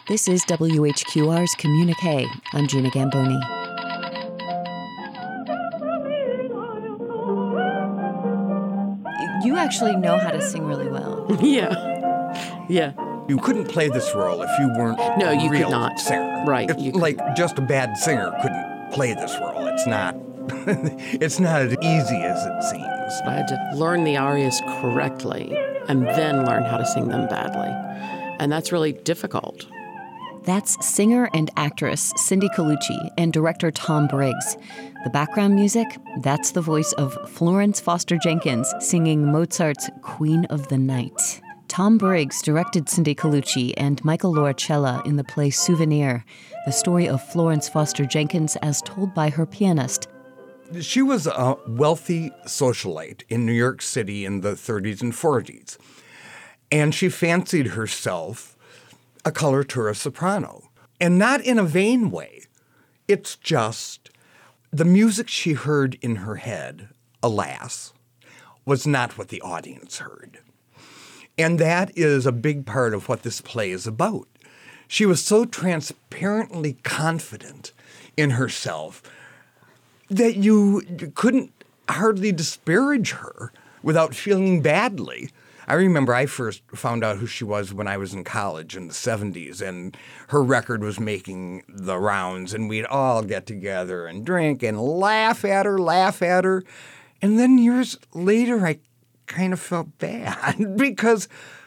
This is WHQR's Communique. I'm Gina Gamboni. You actually know how to sing really well. Yeah. You couldn't play this role if you weren't No, you a real could not. singer. Right. It's like just a bad singer couldn't play this role. It's not it's not as easy as it seems. I had to learn the arias correctly and then learn how to sing them badly. And that's really difficult. That's singer and actress Cindy Colucci and director Tom Briggs. The background music, that's the voice of Florence Foster Jenkins singing Mozart's Queen of the Night. Tom Briggs directed Cindy Colucci and Michael Loracella in the play Souvenir, the story of Florence Foster Jenkins as told by her pianist. She was a wealthy socialite in New York City in the 30s and 40s. And she fancied herself a coloratura soprano. And not in a vain way. It's just the music she heard in her head, alas, was not what the audience heard. And that is a big part of what this play is about. She was so transparently confident in herself that you couldn't hardly disparage her without feeling badly. I remember I first found out who she was when I was in college in the 70s, and her record was making the rounds, and we'd all get together and drink and laugh at her. And then years later, I kind of felt bad because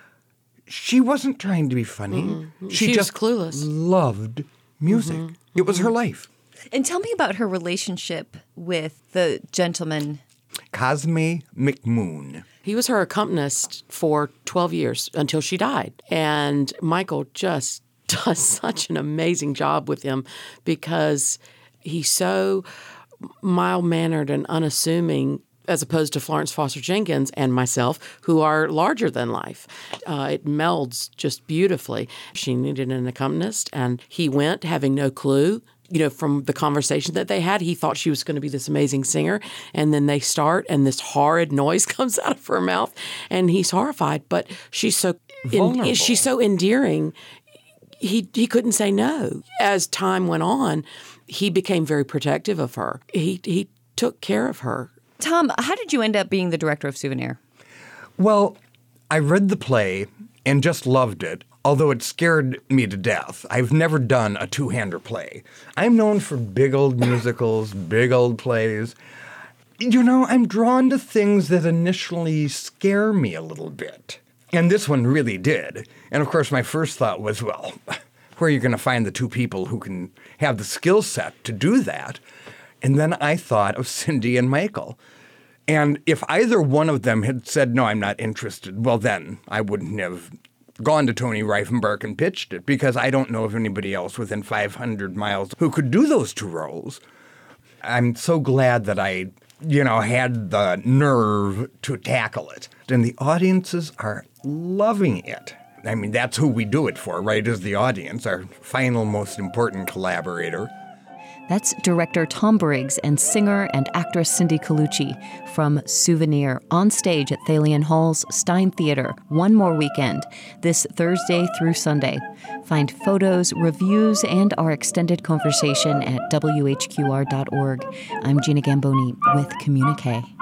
she wasn't trying to be funny. Mm-hmm. She was just clueless. Loved music. Mm-hmm. It was her life. And tell me about her relationship with the gentleman. Cosme McMoon. He was her accompanist for 12 years until she died. And Michael just does such an amazing job with him because he's so mild-mannered and unassuming as opposed to Florence Foster Jenkins and myself, who are larger than life. It melds just beautifully. She needed an accompanist, and he went having no clue. From the conversation that they had, he thought she was going to be this amazing singer. And then they start, and this horrid noise comes out of her mouth, and he's horrified. But she's so she's so endearing. He couldn't say no. As time went on, he became very protective of her. He took care of her. Tom, how did you end up being the director of Souvenir? Well, I read the play and just loved it, although it scared me to death. I've never done a two-hander play. I'm known for big old musicals, big old plays. I'm drawn to things that initially scare me a little bit. And this one really did. And of course, my first thought was, well, where are you going to find the two people who can have the skill set to do that? And then I thought of Cindy and Michael. And if either one of them had said, no, I'm not interested, well, then I wouldn't have gone to Tony Reifenbach and pitched it, because I don't know of anybody else within 500 miles who could do those two roles. I'm so glad that I, had the nerve to tackle it. And the audiences are loving it. I mean, that's who we do it for, right, is the audience, our final most important collaborator. That's director Tom Briggs and singer and actress Cindy Colucci from Souvenir, on stage at Thalian Hall's Stein Theater one more weekend, this Thursday through Sunday. Find photos, reviews, and our extended conversation at WHQR.org. I'm Gina Gamboni with Communique.